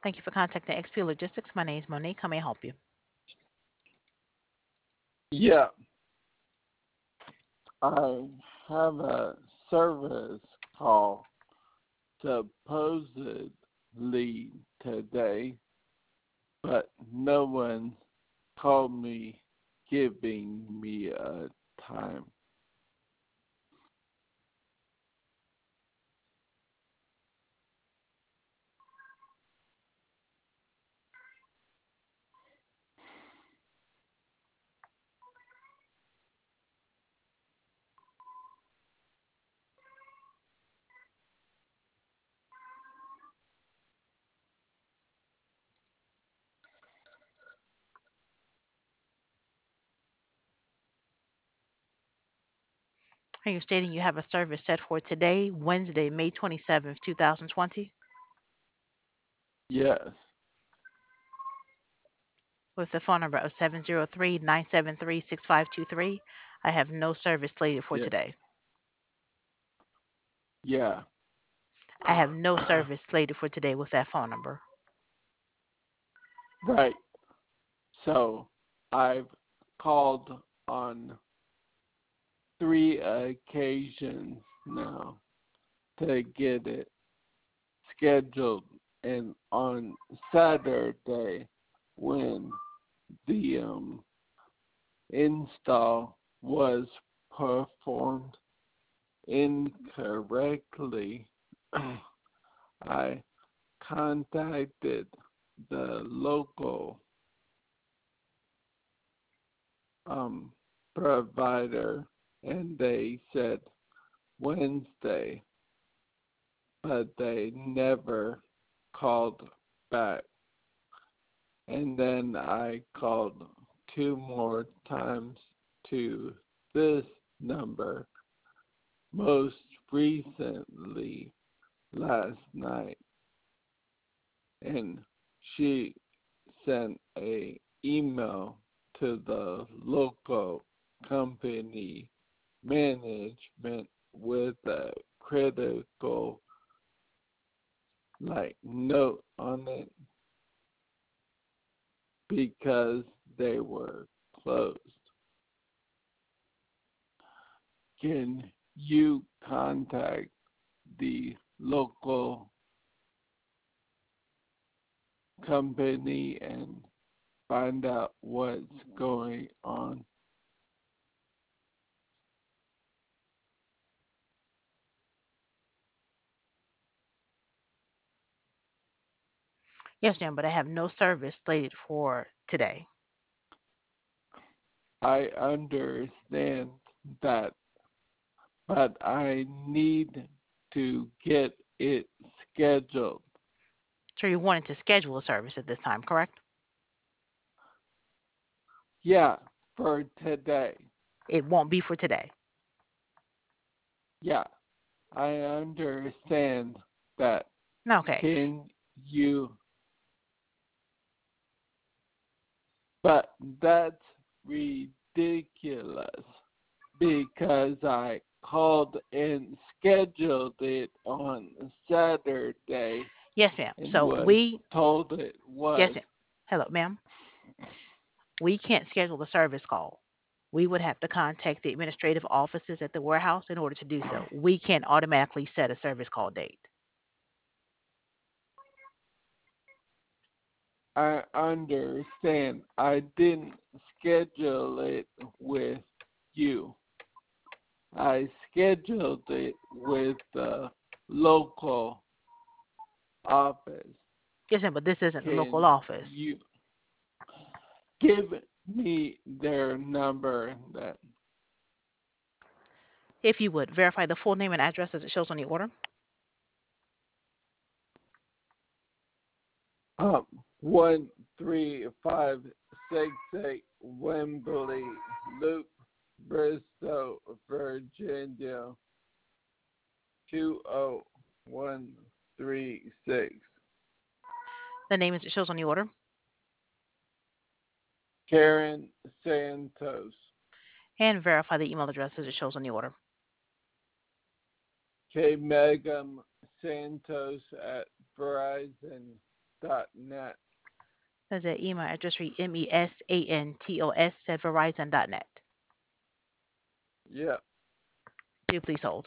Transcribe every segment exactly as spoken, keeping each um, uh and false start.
Thank you for contacting X P Logistics. My name is Monique. How may I help you? Yeah, I have a service call supposedly today, but no one called me giving me a time. Are you stating you have a service set for today, Wednesday, May twenty-seventh, two thousand twenty, Yes, with the phone number of seven zero three, nine seven three, six five two three? I have no service slated for yeah, today. yeah. I have no service slated for today with that phone number. Right. So I've called on three occasions now to get it scheduled, and on Saturday when the um, install was performed incorrectly, I contacted the local um, provider and they said Wednesday, but they never called back. And then I called two more times to this number, most recently last night, and she sent a email to the local company management with a critical like note on it because they were closed. Can you contact the local company and find out what's going on? Yes, ma'am, but I have no service slated for today. I understand that, but I need to get it scheduled. So you wanted to schedule a service at this time, correct? Yeah, for today. It won't be for today. Yeah, I understand that. Okay. Can you, but that's ridiculous because I called and scheduled it on Saturday Yes, ma'am. and So was we, told it yes, was. ma'am. Hello, ma'am. We can't schedule the service call. We would have to contact the administrative offices at the warehouse in order to do so. We can't automatically set a service call date. I understand. I didn't schedule it with you. I scheduled it with the local office. Yes, ma'am, but this isn't the local Can office. you give me their number then? If you would verify the full name and address as it shows on the order. Um, one three five six eight Wembley Loop, Bristol, Virginia two oh one three six. The name as it shows on the order. Karen Santos, And verify the email address as it shows on the order. K Megum Santos at Verizon. dot net. Does that email address read M E S A N T O S at verizon dot net? Yep. Do please hold.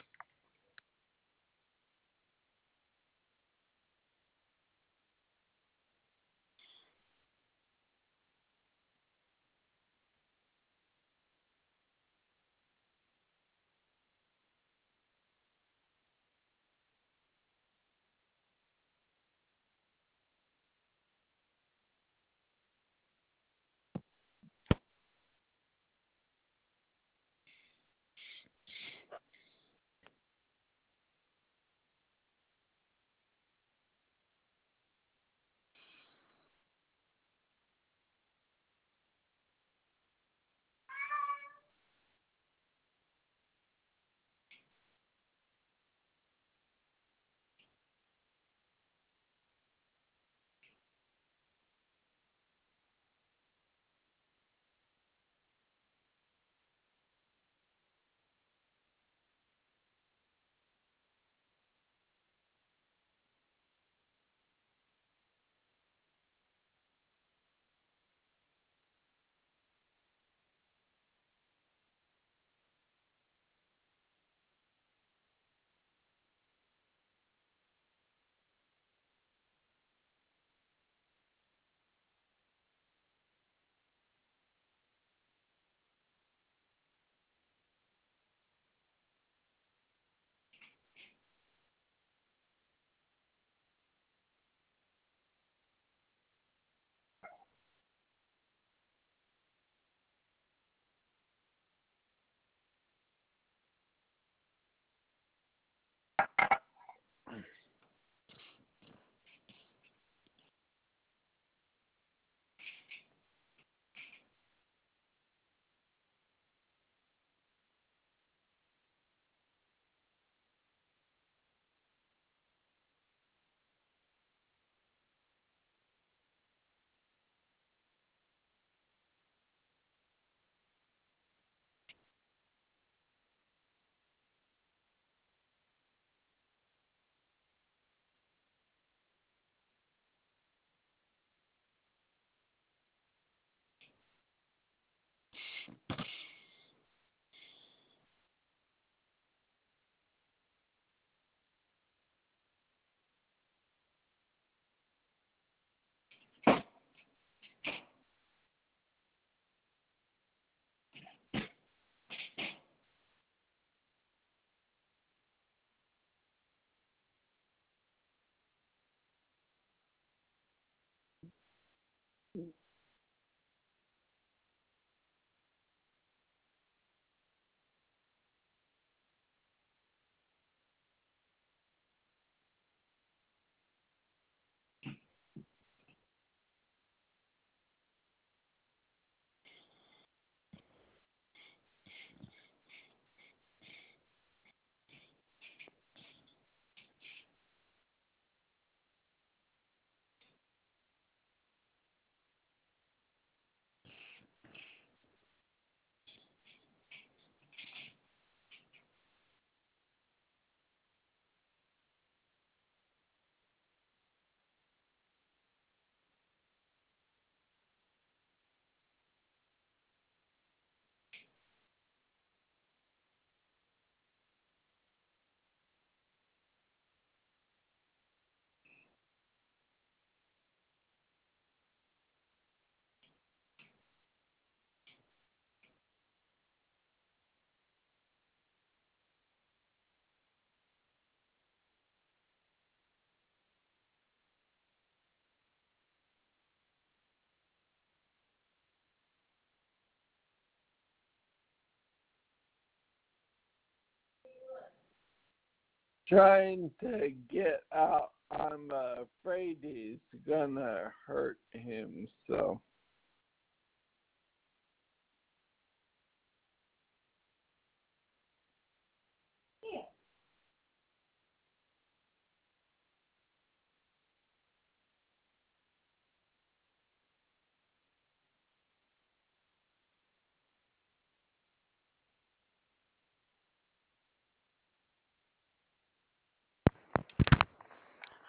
Trying to get out. I'm uh, afraid he's gonna hurt himself.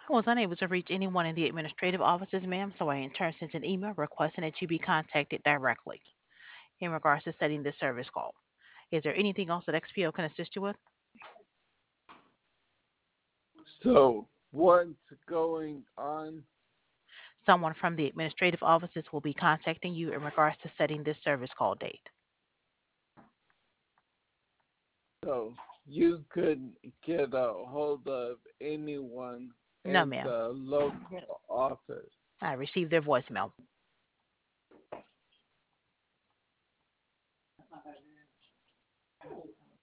I was unable to reach anyone in the administrative offices, ma'am, so I in turn sent an email requesting that you be contacted directly in regards to setting this service call. Is there anything else that X P O can assist you with? So what's going on? Someone from the administrative offices will be contacting you in regards to setting this service call date. So you couldn't get a hold of anyone No, in ma'am. the local office. I received their voicemail.